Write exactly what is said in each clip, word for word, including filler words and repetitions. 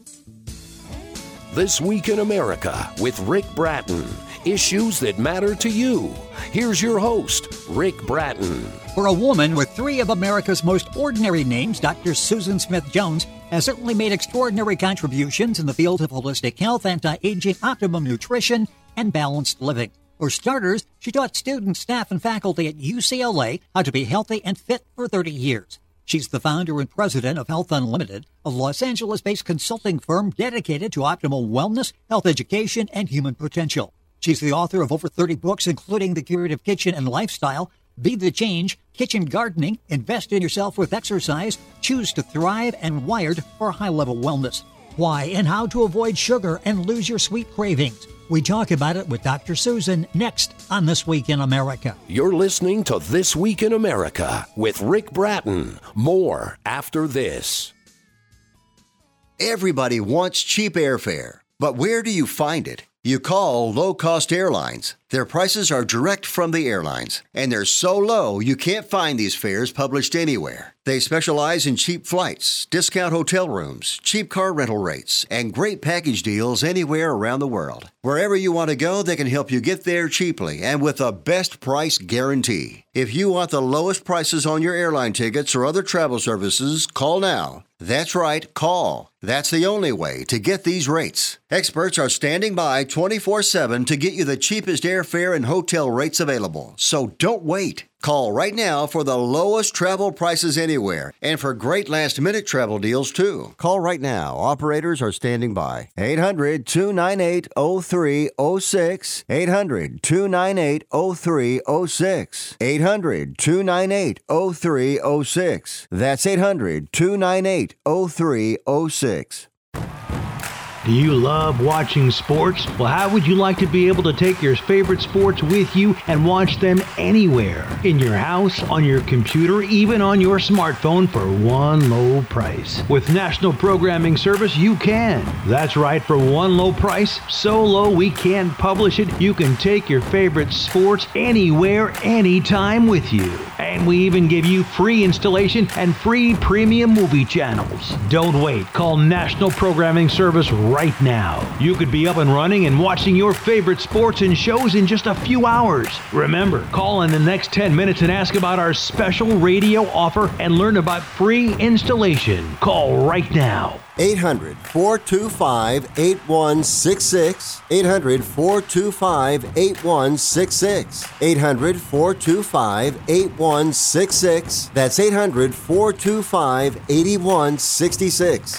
This Week in America with Rick Bratton. Issues that matter to you. Here's your host, Rick Bratton. For a woman with three of America's most ordinary names, Doctor Susan Smith Jones has certainly made extraordinary contributions in the field of holistic health, anti-aging, optimum nutrition, and balanced living. For starters, she taught students, staff, and faculty at U C L A how to be healthy and fit for thirty years. She's the founder and president of Health Unlimited, a Los Angeles-based consulting firm dedicated to optimal wellness, health education, and human potential. She's the author of over thirty books, including The Curative Kitchen and Lifestyle, Be the Change, Kitchen Gardening, Invest in Yourself with Exercise, Choose to Thrive, and Wired for High-Level Wellness. Why and how to avoid sugar and lose your sweet cravings. We talk about it with Doctor Susan next on This Week in America. You're listening to This Week in America with Rick Bratton. More after this. Everybody wants cheap airfare, but where do you find it? You call low-cost airlines. Their prices are direct from the airlines, and they're so low you can't find these fares published anywhere. They specialize in cheap flights, discount hotel rooms, cheap car rental rates, and great package deals anywhere around the world. Wherever you want to go, they can help you get there cheaply and with a best price guarantee. If you want the lowest prices on your airline tickets or other travel services, call now. That's right, call. That's the only way to get these rates. Experts are standing by twenty-four seven to get you the cheapest airfare and hotel rates available. So don't wait. Call right now for the lowest travel prices anywhere and for great last-minute travel deals, too. Call right now. Operators are standing by. eight hundred, two nine eight, oh three oh six. eight hundred, two nine eight, oh three oh six. eight hundred, two nine eight, oh three oh six. That's eight hundred, two nine eight, oh three oh six. Do you love watching sports? Well, how would you like to be able to take your favorite sports with you and watch them anywhere? In your house, on your computer, even on your smartphone for one low price. With National Programming Service, you can. That's right, for one low price, so low we can't publish it, you can take your favorite sports anywhere, anytime with you. And we even give you free installation and free premium movie channels. Don't wait. Call National Programming Service right now. You could be up and running and watching your favorite sports and shows in just a few hours. Remember, call in the next ten minutes and ask about our special radio offer and learn about free installation. Call right now. eight hundred, four two five, eight one six six. eight hundred, four two five, eight one six six. eight hundred, four two five, eight one six six. That's eight hundred, four two five, eight one six six.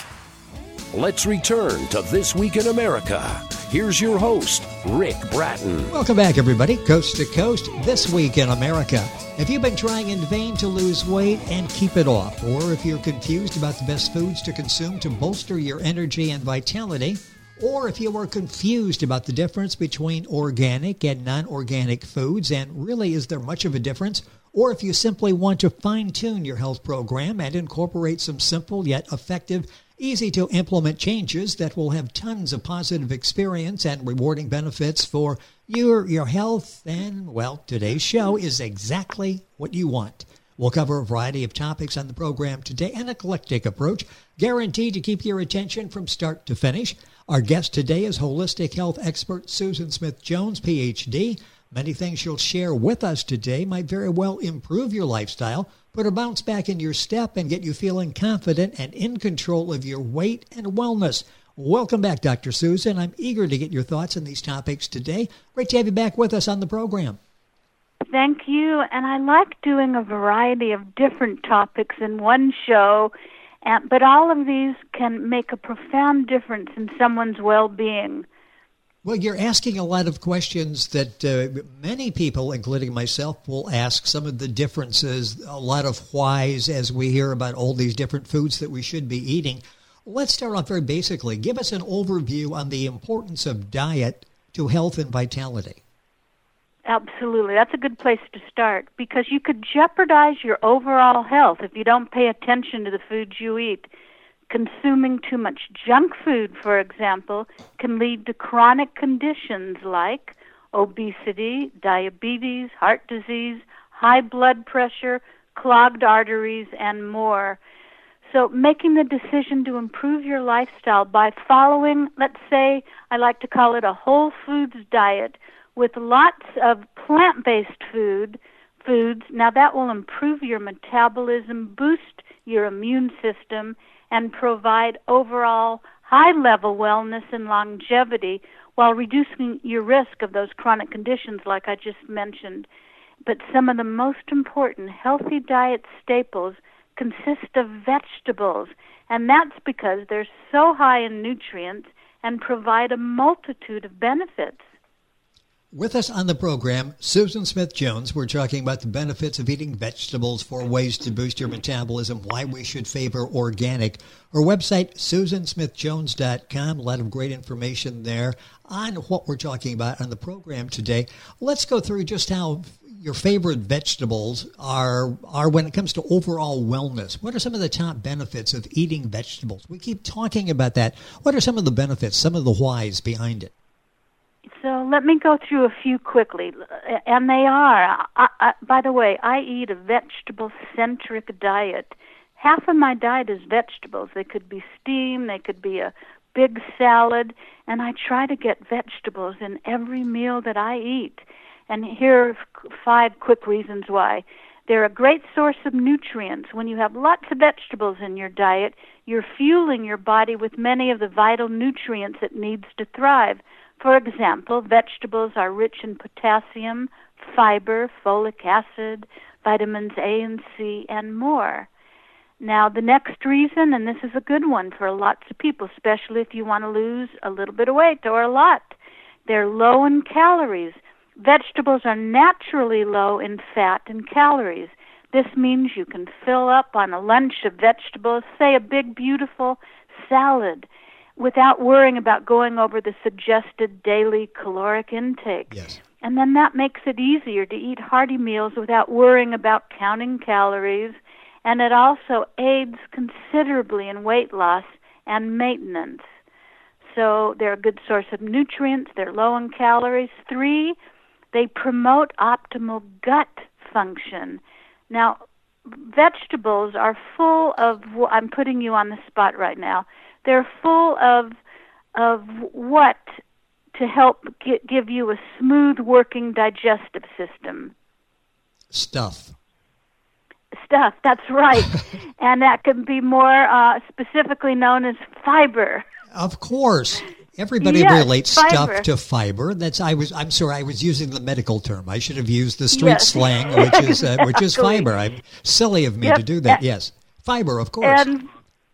Let's return to This Week in America. Here's your host, Rick Bratton. Welcome back, everybody. Coast to coast, This Week in America. If you've been trying in vain to lose weight and keep it off, or if you're confused about the best foods to consume to bolster your energy and vitality, or if you are confused about the difference between organic and non-organic foods, and really is there much of a difference, or if you simply want to fine-tune your health program and incorporate some simple yet effective, easy-to-implement changes that will have tons of positive experience and rewarding benefits for your, your health, then, well, today's show is exactly what you want. We'll cover a variety of topics on the program today, an eclectic approach, guaranteed to keep your attention from start to finish. Our guest today is holistic health expert Susan Smith Jones, P H D. Many things she'll share with us today might very well improve your lifestyle, put a bounce back in your step, and get you feeling confident and in control of your weight and wellness. Welcome back, Doctor Susan. I'm eager to get your thoughts on these topics today. Great to have you back with us on the program. Thank you, and I like doing a variety of different topics in one show, and, but all of these can make a profound difference in someone's well-being. Well, you're asking a lot of questions that uh, many people, including myself, will ask. Some of the differences, a lot of whys as we hear about all these different foods that we should be eating. Let's start off very basically. Give us an overview on the importance of diet to health and vitality. Absolutely. That's a good place to start because you could jeopardize your overall health if you don't pay attention to the foods you eat. Consuming too much junk food, for example, can lead to chronic conditions like obesity, diabetes, heart disease, high blood pressure, clogged arteries, and more. So making the decision to improve your lifestyle by following, let's say, I like to call it a whole foods diet with lots of plant-based food, foods. Now that will improve your metabolism, boost your immune system, and provide overall high-level wellness and longevity while reducing your risk of those chronic conditions like I just mentioned. But some of the most important healthy diet staples consist of vegetables, and that's because they're so high in nutrients and provide a multitude of benefits. With us on the program, Susan Smith-Jones. We're talking about the benefits of eating vegetables, four ways to boost your metabolism, why we should favor organic. Her website, susan smith jones dot com. A lot of great information there on what we're talking about on the program today. Let's go through just how your favorite vegetables are are when it comes to overall wellness. What are some of the top benefits of eating vegetables? We keep talking about that. What are some of the benefits, some of the whys behind it? So let me go through a few quickly, and they are. I, I, by the way, I eat a vegetable-centric diet. Half of my diet is vegetables. They could be steamed, they could be a big salad, and I try to get vegetables in every meal that I eat. And here are five quick reasons why. They're a great source of nutrients. When you have lots of vegetables in your diet, you're fueling your body with many of the vital nutrients it needs to thrive. For example, vegetables are rich in potassium, fiber, folic acid, vitamins A and C, and more. Now, the next reason, and this is a good one for lots of people, especially if you want to lose a little bit of weight or a lot, they're low in calories. Vegetables are naturally low in fat and calories. This means you can fill up on a lunch of vegetables, say a big, beautiful salad, without worrying about going over the suggested daily caloric intake. Yes. And then that makes it easier to eat hearty meals without worrying about counting calories, and it also aids considerably in weight loss and maintenance. So they're a good source of nutrients, they're low in calories. Three, they promote optimal gut function. Now, vegetables are full of, I'm putting you on the spot right now, they're full of of what to help get, give you a smooth working digestive system? Stuff. Stuff, that's right. And that can be more uh, specifically known as fiber. Of course. Everybody yes, relates fiber. stuff to fiber. That's I was. I'm sorry. I was using the medical term. I should have used the street yes. slang, which is uh, which is fiber. I'm silly of me yep. to do that. Yes, fiber, of course. And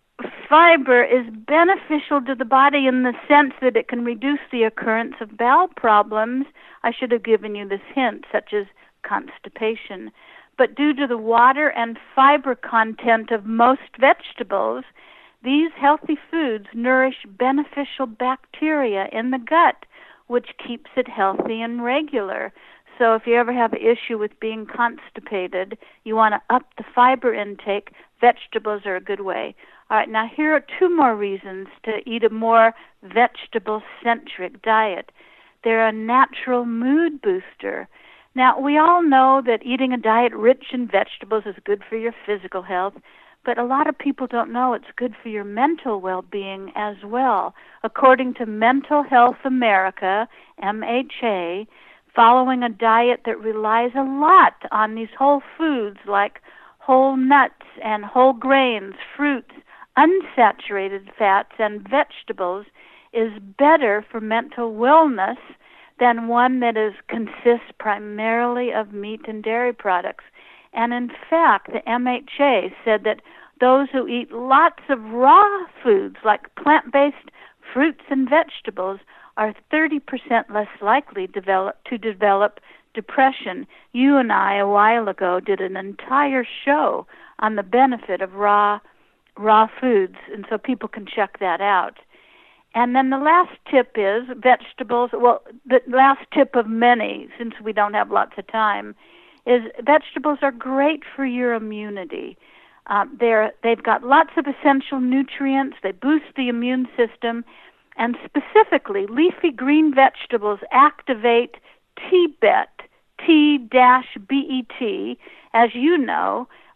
fiber is beneficial to the body in the sense that it can reduce the occurrence of bowel problems. I should have given you this hint, such as constipation. But due to the water and fiber content of most vegetables, these healthy foods nourish beneficial bacteria in the gut, which keeps it healthy and regular. So if you ever have an issue with being constipated, you want to up the fiber intake, vegetables are a good way. All right, now here are two more reasons to eat a more vegetable-centric diet. They're a natural mood booster. Now, we all know that eating a diet rich in vegetables is good for your physical health, but a lot of people don't know it's good for your mental well-being as well. According to Mental Health America, M H A, following a diet that relies a lot on these whole foods like whole nuts and whole grains, fruits, unsaturated fats, and vegetables is better for mental wellness than one that is consists primarily of meat and dairy products. And in fact, the M H A said that those who eat lots of raw foods like plant-based fruits and vegetables are thirty percent less likely develop, to develop depression. You and I, a while ago, did an entire show on the benefit of raw raw foods, and so people can check that out. And then the last tip is vegetables, well, the last tip of many, since we don't have lots of time, is vegetables are great for your immunity. Um, they're, they've got lots of essential nutrients, they boost the immune system, and specifically, leafy green vegetables activate T B E T, T B E T, as you know,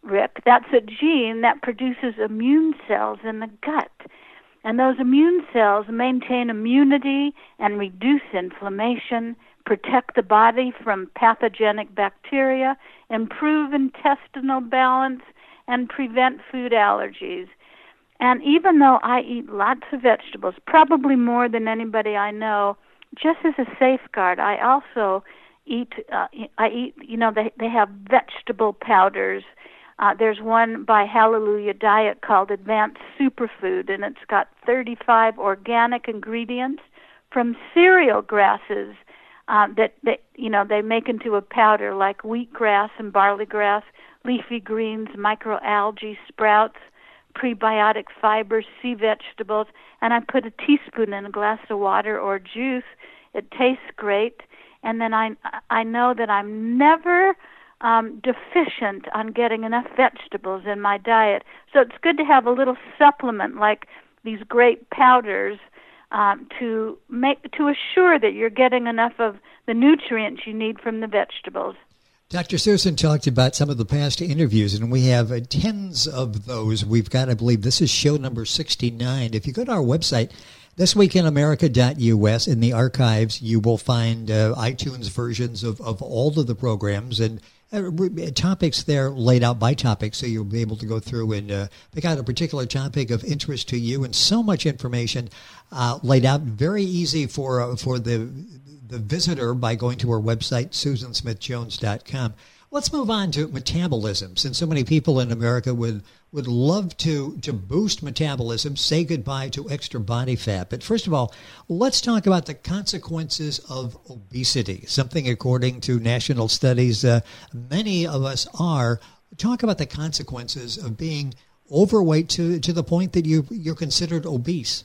Rick, that's a gene that produces immune cells in the gut. And those immune cells maintain immunity and reduce inflammation, protect the body from pathogenic bacteria, improve intestinal balance, and prevent food allergies. And even though I eat lots of vegetables, probably more than anybody I know, just as a safeguard, I also eat, uh, I eat, you know, they, they have vegetable powders. Uh, there's one by Hallelujah Diet called Advanced Superfood, and it's got thirty-five organic ingredients from cereal grasses uh, that, that, you know, they make into a powder, like wheatgrass and barley grass, leafy greens, microalgae, sprouts, prebiotic fibers, sea vegetables, and I put a teaspoon in a glass of water or juice. It tastes great, and then I, I know that I'm never Um, deficient on getting enough vegetables in my diet. So it's good to have a little supplement like these great powders um, to make to assure that you're getting enough of the nutrients you need from the vegetables. Doctor Susan talked about some of the past interviews, and we have uh, tens of those. We've got, I believe, this is show number sixty-nine. If you go to our website, this week in america dot u s, in the archives, you will find uh, iTunes versions of, of all of the programs and uh, topics there laid out by topic, so you'll be able to go through and uh, pick out a particular topic of interest to you, and so much information uh, laid out, very easy for uh, for the the visitor by going to our website, susan smith jones dot com. Let's move on to metabolism, since so many people in America would would love to, to boost metabolism, say goodbye to extra body fat. But first of all, let's talk about the consequences of obesity, something according to national studies uh, many of us are. Talk about the consequences of being overweight to, to the point that you, you're considered obese.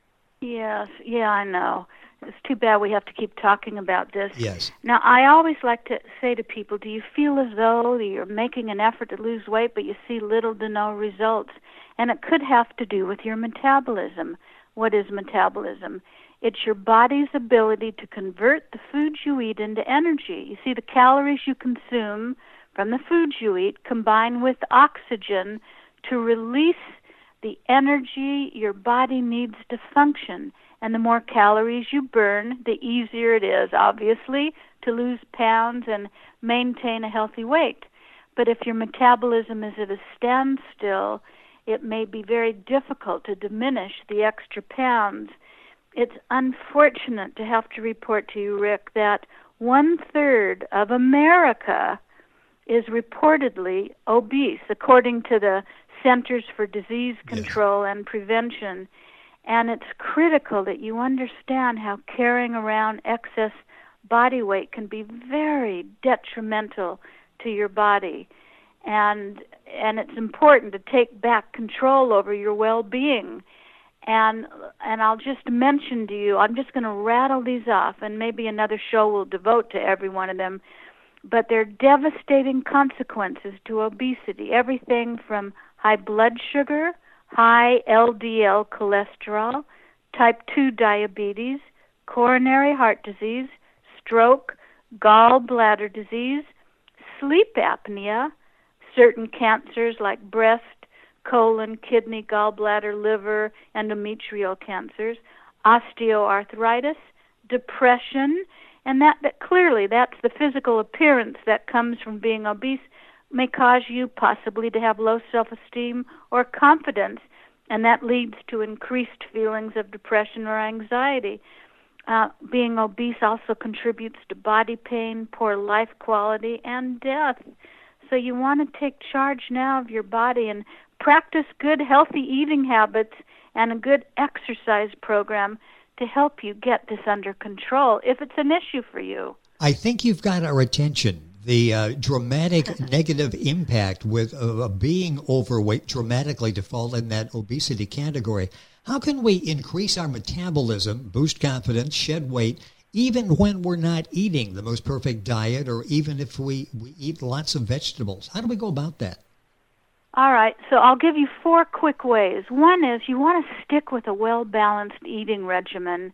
Yes, yeah, I know. It's too bad we have to keep talking about this. Yes. Now, I always like to say to people, do you feel as though you're making an effort to lose weight, but you see little to no results? And it could have to do with your metabolism. What is metabolism? It's your body's ability to convert the foods you eat into energy. You see, the calories you consume from the foods you eat combine with oxygen to release the energy your body needs to function. And the more calories you burn, the easier it is, obviously, to lose pounds and maintain a healthy weight. But if your metabolism is at a standstill, it may be very difficult to diminish the extra pounds. It's unfortunate to have to report to you, Rick, that one-third of America is reportedly obese, according to the Centers for Disease Control yes. and Prevention. And it's critical that you understand how carrying around excess body weight can be very detrimental to your body. And and it's important to take back control over your well-being. And and I'll just mention to you, I'm just going to rattle these off, and maybe another show will devote to every one of them. But they're devastating consequences to obesity. Everything from high blood sugar, high L D L cholesterol, type two diabetes, coronary heart disease, stroke, gallbladder disease, sleep apnea, certain cancers like breast, colon, kidney, gallbladder, liver, endometrial cancers, osteoarthritis, depression, and that, that clearly that's the physical appearance that comes from being obese, may cause you possibly to have low self-esteem or confidence, and that leads to increased feelings of depression or anxiety. Uh, being obese also contributes to body pain, poor life quality, and death. So you want to take charge now of your body and practice good, healthy eating habits and a good exercise program to help you get this under control if it's an issue for you. I think you've got our attention. The uh, dramatic negative impact with uh, being overweight dramatically to fall in that obesity category. How can we increase our metabolism, boost confidence, shed weight, even when we're not eating the most perfect diet, or even if we, we eat lots of vegetables? How do we go about that? All right, so I'll give you four quick ways. One is you want to stick with a well-balanced eating regimen.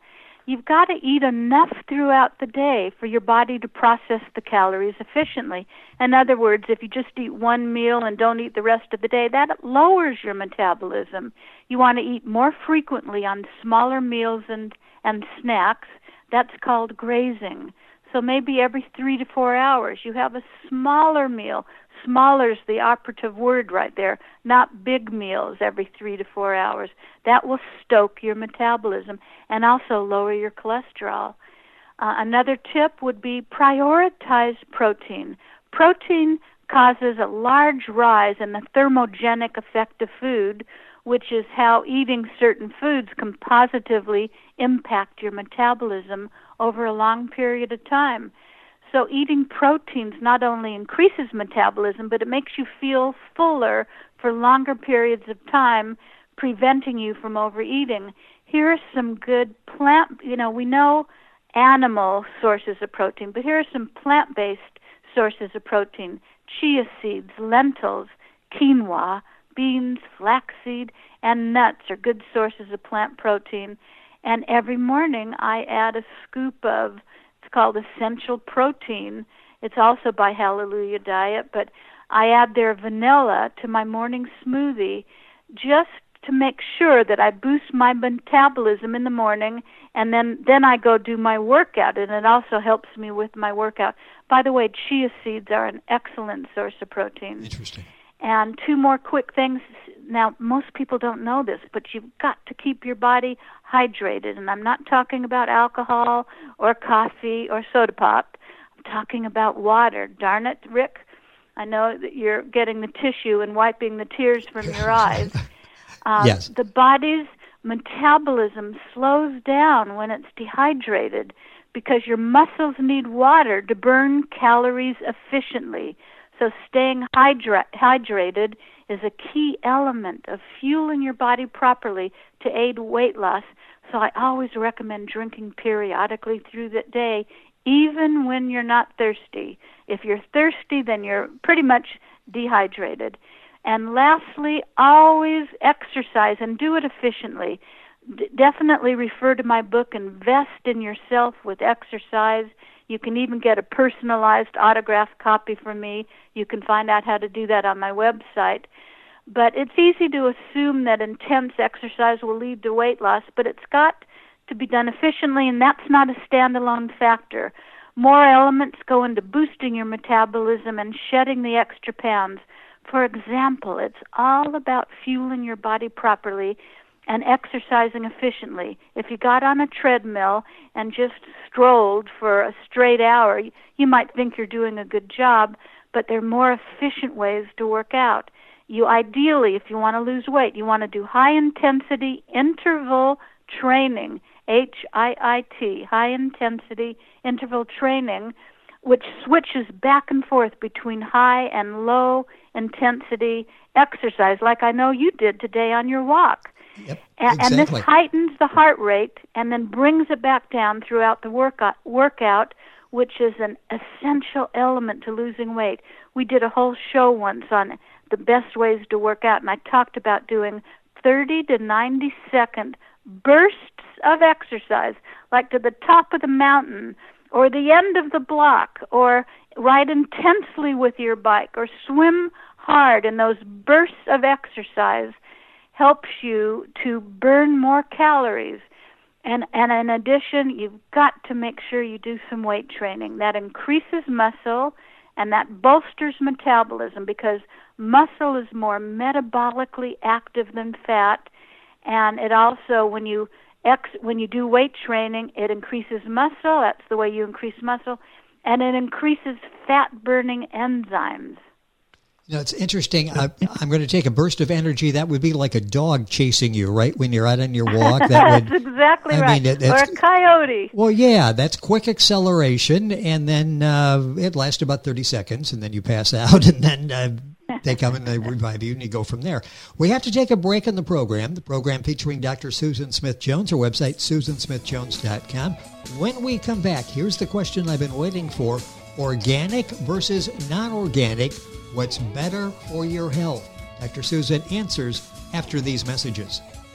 you've got to eat enough throughout the day for your body to process the calories efficiently. In other words, if you just eat one meal and don't eat the rest of the day, that lowers your metabolism. You want to eat more frequently on smaller meals and, and snacks. That's called grazing. So maybe every three to four hours you have a smaller meal. Smaller is the operative word right there, not big meals every three to four hours. That will stoke your metabolism and also lower your cholesterol. Uh, another tip would be prioritize protein. Protein causes a large rise in the thermogenic effect of food, which is how eating certain foods can positively impact your metabolism over a long period of time. So eating proteins not only increases metabolism, but it makes you feel fuller for longer periods of time, preventing you from overeating. Here are some good plant, you know, we know animal sources of protein, but here are some plant-based sources of protein. Chia seeds, lentils, quinoa, beans, flaxseed, and nuts are good sources of plant protein. And every morning I add a scoop of, it's called Essential Protein. It's also by Hallelujah Diet, but I add their vanilla to my morning smoothie just to make sure that I boost my metabolism in the morning, and then, then I go do my workout, and it also helps me with my workout. By the way, chia seeds are an excellent source of protein. Interesting. And two more quick things. Now, most people don't know this, but you've got to keep your body hydrated. And I'm not talking about alcohol or coffee or soda pop. I'm talking about water. Darn it, Rick. I know that you're getting the tissue and wiping the tears from your eyes. Um, yes. The body's metabolism slows down when it's dehydrated because your muscles need water to burn calories efficiently. So staying hydra- hydrated is a key element of fueling your body properly to aid weight loss. So I always recommend drinking periodically through the day, even when you're not thirsty. If you're thirsty, then you're pretty much dehydrated. And lastly, always exercise and do it efficiently. D- definitely refer to my book, Invest in Yourself with Exercise. You can even get a personalized autographed copy from me. You can find out how to do that on my website. But it's easy to assume that intense exercise will lead to weight loss, but it's got to be done efficiently, and that's not a standalone factor. More elements go into boosting your metabolism and shedding the extra pounds. For example, it's all about fueling your body properly and exercising efficiently. If you got on a treadmill and just strolled for a straight hour, you might think you're doing a good job, but there are more efficient ways to work out. You ideally, if you want to lose weight, you want to do high-intensity interval training, H I I T, high-intensity interval training, which switches back and forth between high and low-intensity exercise, like I know you did today on your walk. Yep, and, exactly. and this heightens the heart rate and then brings it back down throughout the workout, workout, which is an essential element to losing weight. We did a whole show once on the best ways to work out, and I talked about doing thirty to ninety second bursts of exercise, like to the top of the mountain or the end of the block, or ride intensely with your bike, or swim hard. And those bursts of exercise helps you to burn more calories. And, and in addition, you've got to make sure you do some weight training. That increases muscle, and that bolsters metabolism, because muscle is more metabolically active than fat. And it also, when you ex, when you do weight training, it increases muscle. That's the way you increase muscle. And it increases fat-burning enzymes. You know, it's interesting. I, I'm going to take a burst of energy. That would be like a dog chasing you, right, when you're out on your walk. That would, that's exactly I right. Mean, it, or a coyote. Well, yeah, that's quick acceleration, and then uh, it lasts about thirty seconds, and then you pass out, and then uh, they come and they revive you, and you go from there. We have to take a break in the program. The program featuring Doctor Susan Smith-Jones. Her website, susan smith jones dot com. When we come back, here's the question I've been waiting for. Organic versus non-organic. What's better for your health? Doctor Susan answers after these messages.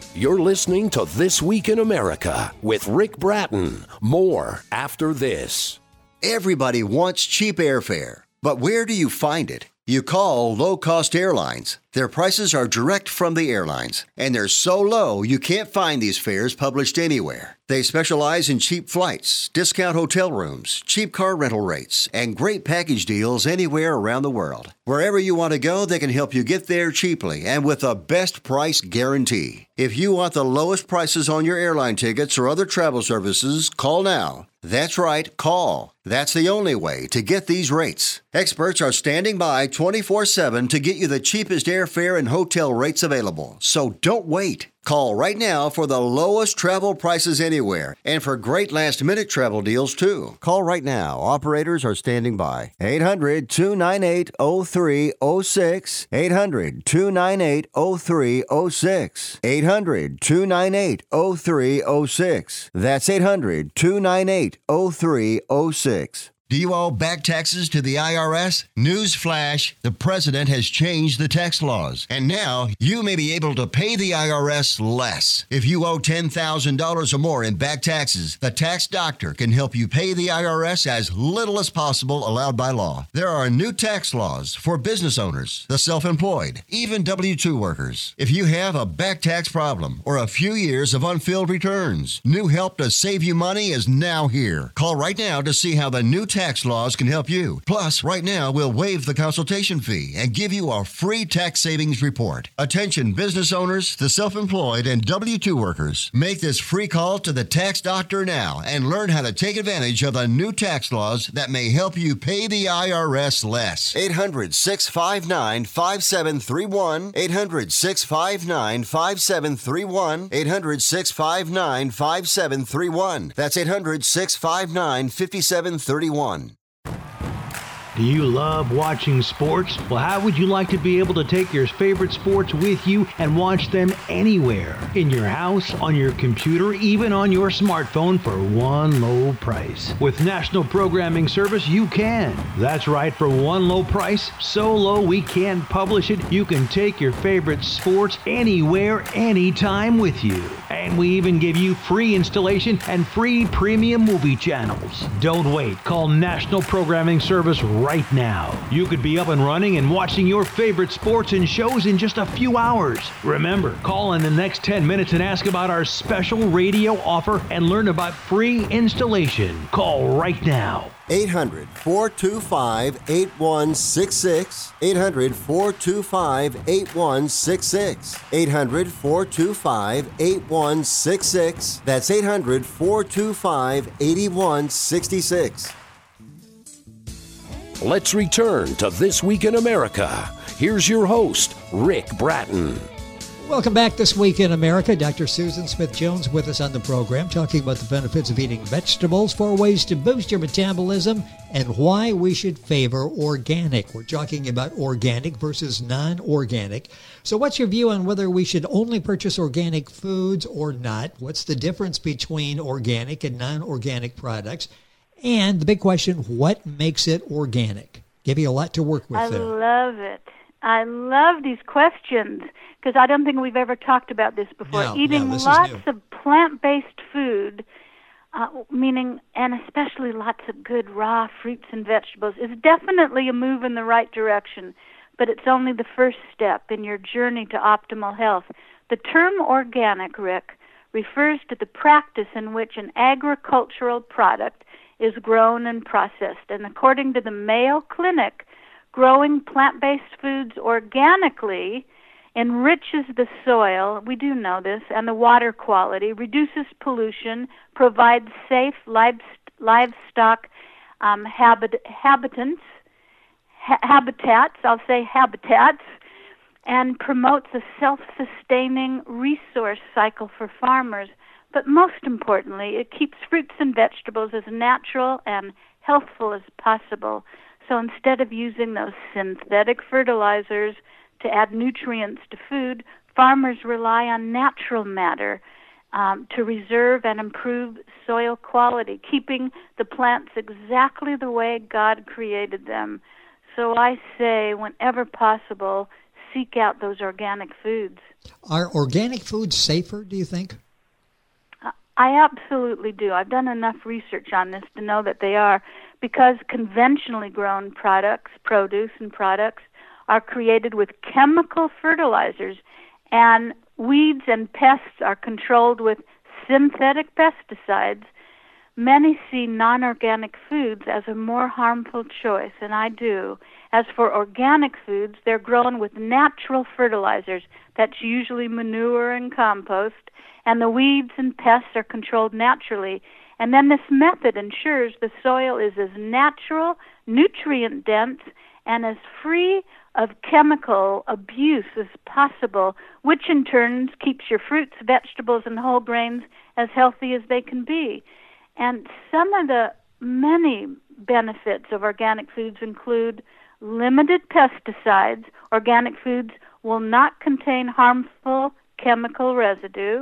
You're listening to This Week in America with Rick Bratton. More after this. Everybody wants cheap airfare, but where do you find it? You call Low Cost Airlines. Their prices are direct from the airlines, and they're so low you can't find these fares published anywhere. They specialize in cheap flights, discount hotel rooms, cheap car rental rates, and great package deals anywhere around the world. Wherever you want to go, they can help you get there cheaply and with a best price guarantee. If you want the lowest prices on your airline tickets or other travel services, call now. That's right, call. That's the only way to get these rates. Experts are standing by twenty-four seven to get you the cheapest airfare and hotel rates available. So don't wait. Call right now for the lowest travel prices anywhere and for great last-minute travel deals, too. Call right now. Operators are standing by. eight hundred, two nine eight, oh three oh six. eight hundred, two nine eight, oh three oh six. eight hundred, two nine eight, oh three oh six. That's eight hundred, two nine eight, oh three oh six. Do you owe back taxes to the I R S? Newsflash, the president has changed the tax laws, and now you may be able to pay the I R S less. If you owe ten thousand dollars or more in back taxes, the tax doctor can help you pay the I R S as little as possible allowed by law. There are new tax laws for business owners, the self-employed, even W two workers. If you have a back tax problem or a few years of unfilled returns, new help to save you money is now here. Call right now to see how the new tax Tax laws can help you. Plus, right now, we'll waive the consultation fee and give you a free tax savings report. Attention business owners, the self-employed, and W two workers. Make this free call to the tax doctor now and learn how to take advantage of the new tax laws that may help you pay the I R S less. eight hundred, six five nine, five seven three one. eight hundred, six five nine, five seven three one. eight hundred, six five nine, five seven three one. That's eight hundred, six five nine, five seven three one. Do you love watching sports? Well, how would you like to be able to take your favorite sports with you and watch them anywhere? In your house, on your computer, even on your smartphone for one low price. With National Programming Service, you can. That's right, for one low price, so low we can't publish it, you can take your favorite sports anywhere, anytime with you. And we even give you free installation and free premium movie channels. Don't wait. Call National Programming Service right now. You could be up and running and watching your favorite sports and shows in just a few hours. Remember, call in the next ten minutes and ask about our special radio offer and learn about free installation. Call right now. eight hundred, four two five, eight one six six. eight hundred, four two five, eight one six six. eight hundred, four two five, eight one six six. That's eight hundred, four two five, eight one six six. Let's return to This Week in America. Here's your host, Rick Bratton. Welcome back This Week in America. Doctor Susan Smith-Jones with us on the program, talking about the benefits of eating vegetables, four ways to boost your metabolism, and why we should favor organic. We're talking about organic versus non-organic. So what's your view on whether we should only purchase organic foods or not? What's the difference between organic and non-organic products? And the big question, what makes it organic? Give you a lot to work with I there. love it. I love these questions because I don't think we've ever talked about this before. No, Eating no, this is lots new. of plant-based food, uh, meaning, and especially lots of good raw fruits and vegetables, is definitely a move in the right direction, but it's only the first step in your journey to optimal health. The term organic, Rick, refers to the practice in which an agricultural product is grown and processed. And according to the Mayo Clinic, growing plant-based foods organically enriches the soil, we do know this, and the water quality, reduces pollution, provides safe livestock um, habit, habitants, ha- habitats, I'll say habitats, and promotes a self-sustaining resource cycle for farmers. But most importantly, it keeps fruits and vegetables as natural and healthful as possible. So instead of using those synthetic fertilizers to add nutrients to food, farmers rely on natural matter um, to reserve and improve soil quality, keeping the plants exactly the way God created them. So I say, whenever possible, seek out those organic foods. Are organic foods safer, do you think? I absolutely do. I've done enough research on this to know that they are, because conventionally grown products, produce and products, are created with chemical fertilizers, and weeds and pests are controlled with synthetic pesticides. Many see non-organic foods as a more harmful choice, and I do. As for organic foods, they're grown with natural fertilizers. That's usually manure and compost, and the weeds and pests are controlled naturally. And then this method ensures the soil is as natural, nutrient-dense, and as free of chemical abuse as possible, which in turn keeps your fruits, vegetables, and whole grains as healthy as they can be. And some of the many benefits of organic foods include limited pesticides. Organic foods will not contain harmful chemical residue,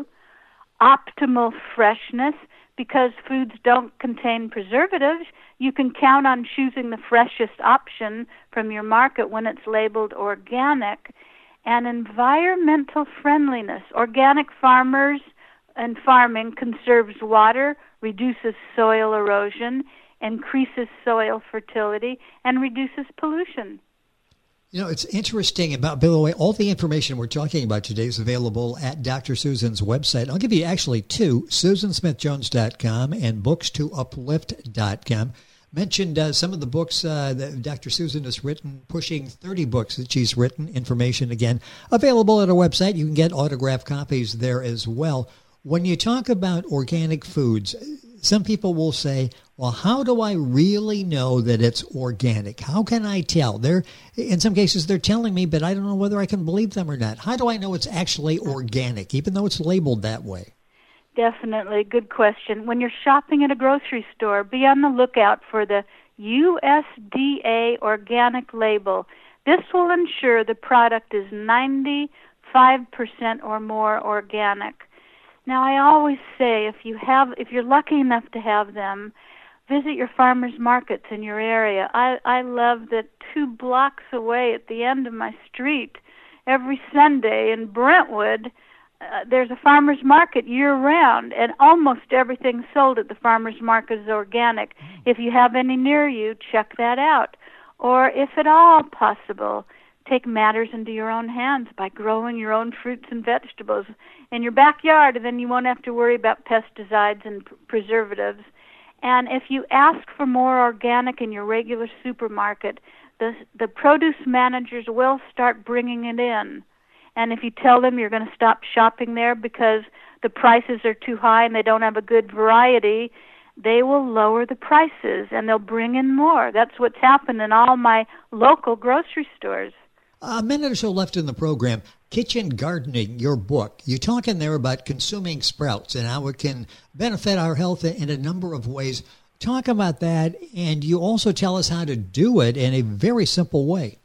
optimal freshness, because foods don't contain preservatives. You can count on choosing the freshest option from your market when it's labeled organic. And environmental friendliness. Organic farmers and farming conserves water, reduces soil erosion, increases soil fertility, and reduces pollution. You know, it's interesting about, by the way, all the information we're talking about today is available at Doctor Susan's website. I'll give you actually two, susan smith jones dot com and books to uplift dot com. Mentioned uh, some of the books uh, that Doctor Susan has written, pushing thirty books that she's written. Information, again, available at her website. You can get autographed copies there as well. When you talk about organic foods, some people will say, well, how do I really know that it's organic? How can I tell? They're, in some cases, they're telling me, but I don't know whether I can believe them or not. How do I know it's actually organic, even though it's labeled that way? Definitely. Good question. When you're shopping at a grocery store, be on the lookout for the U S D A organic label. This will ensure the product is ninety-five percent or more organic. Now, I always say, if you have, if you're lucky enough to have them, visit your farmers markets in your area. I, I love that two blocks away at the end of my street, every Sunday in Brentwood, uh, there's a farmers market year-round, and almost everything sold at the farmers market is organic. If you have any near you, check that out. Or, if at all possible, take matters into your own hands by growing your own fruits and vegetables in your backyard, and then you won't have to worry about pesticides and p- preservatives. And if you ask for more organic in your regular supermarket, the the produce managers will start bringing it in. And if you tell them you're going to stop shopping there because the prices are too high and they don't have a good variety, they will lower the prices and they'll bring in more. That's what's happened in all my local grocery stores. A minute or so left in the program. Kitchen Gardening, your book. You talk in there about consuming sprouts and how it can benefit our health in a number of ways. Talk about that, and you also tell us how to do it in a very simple way.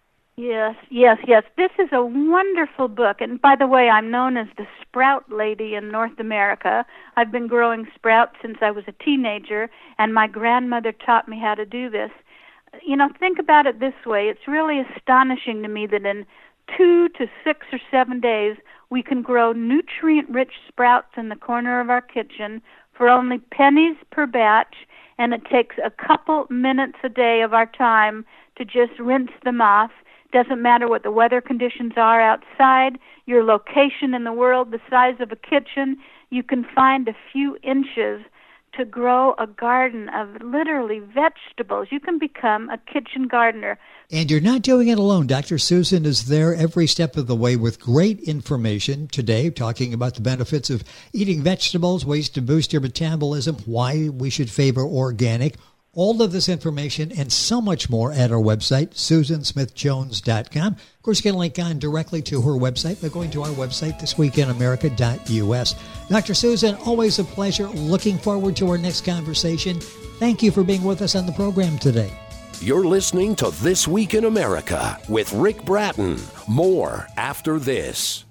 Yes, yes, yes. This is a wonderful book. And by the way, I'm known as the Sprout Lady in North America. I've been growing sprouts since I was a teenager, and my grandmother taught me how to do this. You know, think about it this way. It's really astonishing to me that in two to six or seven days, we can grow nutrient-rich sprouts in the corner of our kitchen for only pennies per batch, and it takes a couple minutes a day of our time to just rinse them off. Doesn't matter what the weather conditions are outside, your location in the world, the size of a kitchen, you can find a few inches to grow a garden of literally vegetables. You can become a kitchen gardener. And you're not doing it alone. Doctor Susan is there every step of the way with great information today, talking about the benefits of eating vegetables, ways to boost your metabolism, why we should favor organic. All of this information and so much more at our website, susan smith jones dot com. Of course, you can link on directly to her website by going to our website, this week in america dot u s. Doctor Susan, always a pleasure. Looking forward to our next conversation. Thank you for being with us on the program today. You're listening to This Week in America with Rick Bratton. More after this.